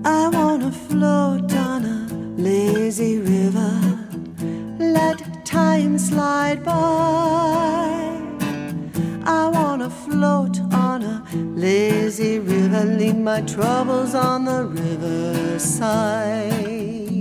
I wanna float on a lazy river, let time slide by. I wanna float on a lazy river, leave my troubles on the riverside.